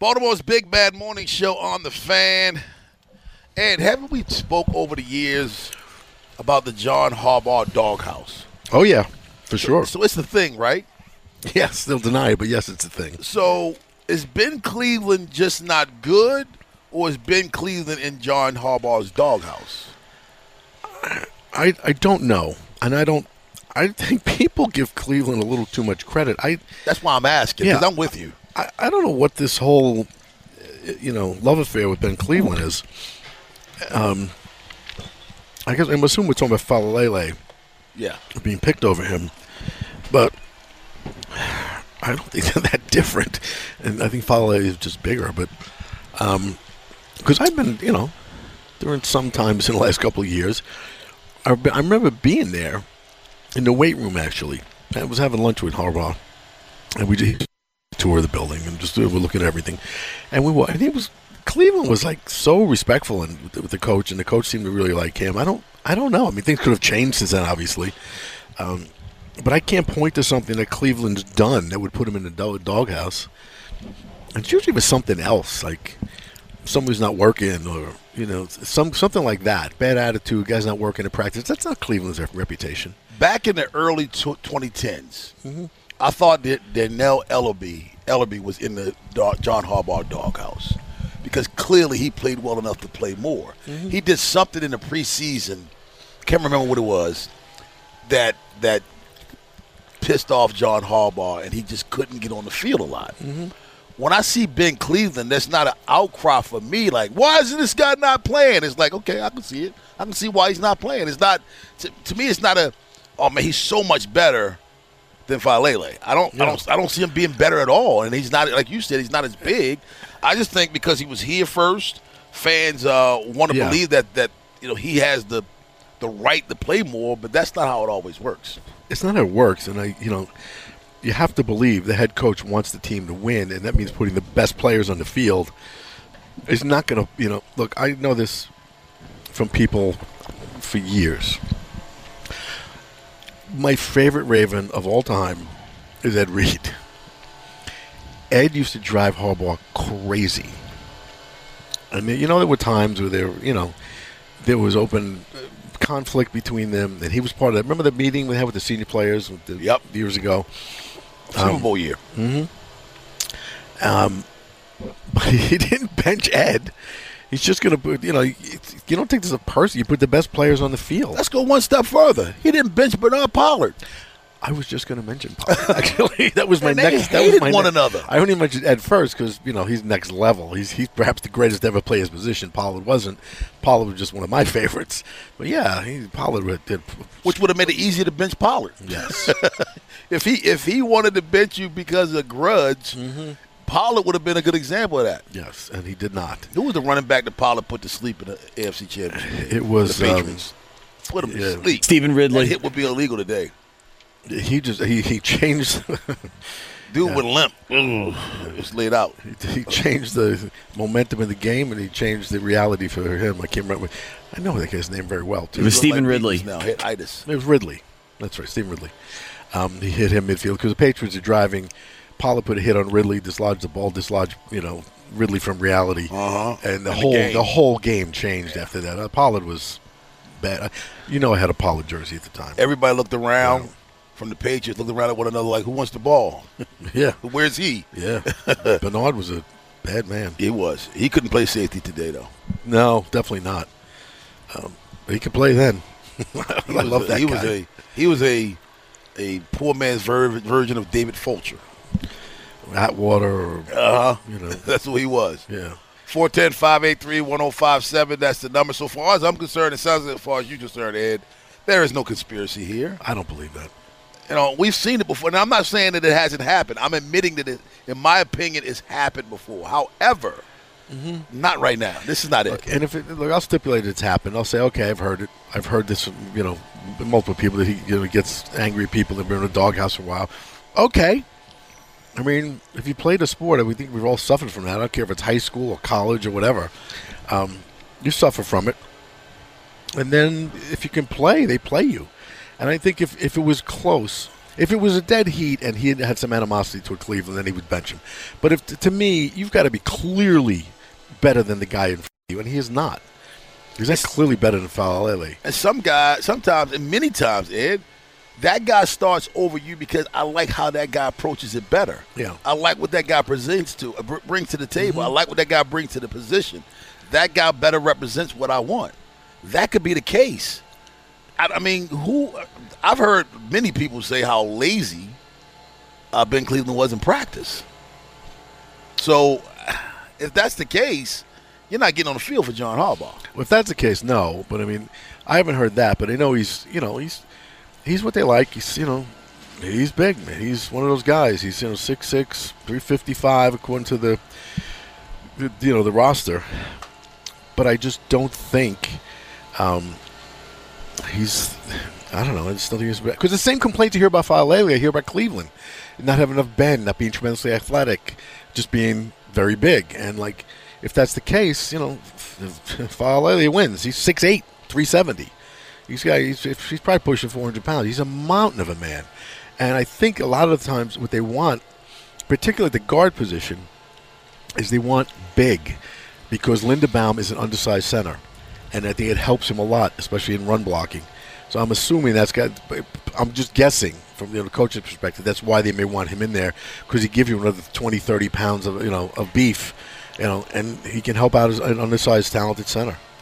Baltimore's Big Bad Morning Show on the Fan. Ed, haven't we spoke over the years about the John Harbaugh doghouse? Oh, yeah, for sure. So it's the thing, right? Yes, they'll deny it, but yes, it's a thing. So is Ben Cleveland just not good, or is Ben Cleveland in John Harbaugh's doghouse? I don't know, and I think people give Cleveland a little too much credit. That's why I'm asking, because I'm with you. I don't know what this whole, love affair with Ben Cleveland is. I guess I'm assuming we're talking about Falalele. Yeah. Being picked over him, but I don't think they're that different. And I think Falalele is just bigger, but because I've been, during some times in the last couple of years, I remember being there in the weight room, actually. I was having lunch with Harbaugh, and we did tour the building and just we're looking at everything. And Cleveland was like so respectful with the coach, and the coach seemed to really like him. I don't know. I mean, things could have changed since then, obviously. But I can't point to something that Cleveland's done that would put him in the doghouse. It's usually with something else, like somebody's not working, or something like that. Bad attitude, guy's not working in practice. That's not Cleveland's reputation. Back in the early 2010s, I thought that Darnell Ellerbe was in the John Harbaugh doghouse because clearly he played well enough to play more. He did something in the preseason, can't remember what it was, that pissed off John Harbaugh, and he just couldn't get on the field a lot. When I see Ben Cleveland, that's not an outcry for me. Like, why is this guy not playing? It's like, okay, I can see it. I can see why he's not playing. It's not to me. It's not oh man, he's so much better than Falele. I don't see him being better at all. And he's not, like you said, he's not as big. I just think because he was here first, fans want to believe that he has the right to play more, but that's not how it always works. It's not how it works, and you have to believe the head coach wants the team to win, and that means putting the best players on the field. It's not going to, look, I know this from people for years. My favorite Raven of all time is Ed Reed. Ed used to drive Harbaugh crazy. I mean, there were times where there was open conflict between them, and he was part of that. Remember the meeting we had with the senior players years ago? Super Bowl year. But he didn't bench Ed. He's just going to put, you don't take this as a person. You put the best players on the field. Let's go one step further. He didn't bench Bernard Pollard. I was just going to mention Pollard, actually. That was my next. They hated one another. I only mentioned Ed first because, he's next level. He's perhaps the greatest to ever play his position. Pollard wasn't. Pollard was just one of my favorites. But, yeah, Pollard did. Which would have made it easier to bench Pollard. Yes. If he wanted to bench you because of grudge, Pollard would have been a good example of that. Yes, and he did not. Who was the running back that Pollard put to sleep in the AFC Championship? It was the Patriots. Put him to sleep. Stephen Ridley. That hit would be illegal today. He changed. Dude with limp. Just laid out. He changed the momentum of the game, and he changed the reality for him. I can't remember. I know that guy's name very well, too. It was Stephen Ridley. Now hit itis. It was Ridley. That's right, Stephen Ridley. He hit him midfield because the Patriots are driving. Pollard put a hit on Ridley, dislodged the ball, Ridley from reality, and the whole game changed after that. Pollard was bad. I had a Pollard jersey at the time. Everybody looked around from the Patriots, looked around at one another like, who wants the ball? Yeah. Where's he? Yeah. Bernard was a bad man. He was. He couldn't play safety today, though. No, definitely not. He could play then. I love that guy. He was a poor man's version of David Fulcher. Atwater. That's who he was. Yeah. 410-583-1057. That's the number. So far as I'm concerned, it sounds like as far as you're concerned, Ed, there is no conspiracy here. I don't believe that. We've seen it before. Now, I'm not saying that it hasn't happened. I'm admitting that it, in my opinion, it's happened before. However, not right now. This is not it. And I'll stipulate it's happened. I'll say, okay, I've heard it. I've heard this from, multiple people that he gets angry at people that have been in a doghouse for a while. Okay. I mean, if you played a sport, we think we've all suffered from that. I don't care if it's high school or college or whatever. You suffer from it. And then if you can play, they play you. And I think if it was close, If it was a dead heat and he had some animosity toward Cleveland, then he would bench him. But if to me, you've got to be clearly better than the guy in front of you, and he is not. He's not clearly better than Faalele. And sometimes, and many times, Ed, that guy starts over you because I like how that guy approaches it better. Yeah. I like what that guy brings to the table. I like what that guy brings to the position. That guy better represents what I want. That could be the case. I mean, I've heard many people say how lazy Ben Cleveland was in practice. So if that's the case, you're not getting on the field for John Harbaugh. Well, if that's the case, no. But I mean, I haven't heard that. But I know he's what they like. He's big, man. He's one of those guys. He's 6'6", 355 according to the roster. But I just don't think he's. I don't know. I just don't think he's because the same complaints you hear about Faalele, I hear about Cleveland, not having enough bend, not being tremendously athletic, just being very big. And like, if that's the case, Faalele wins. He's 6'8", 370. He's probably pushing 400 pounds. He's a mountain of a man. And I think a lot of the times what they want, particularly at the guard position, is they want big because Linderbaum is an undersized center. And I think it helps him a lot, especially in run blocking. So I'm assuming I'm just guessing from the coach's perspective, that's why they may want him in there because he gives you another 20, 30 pounds of beef, and he can help out as an undersized, talented center.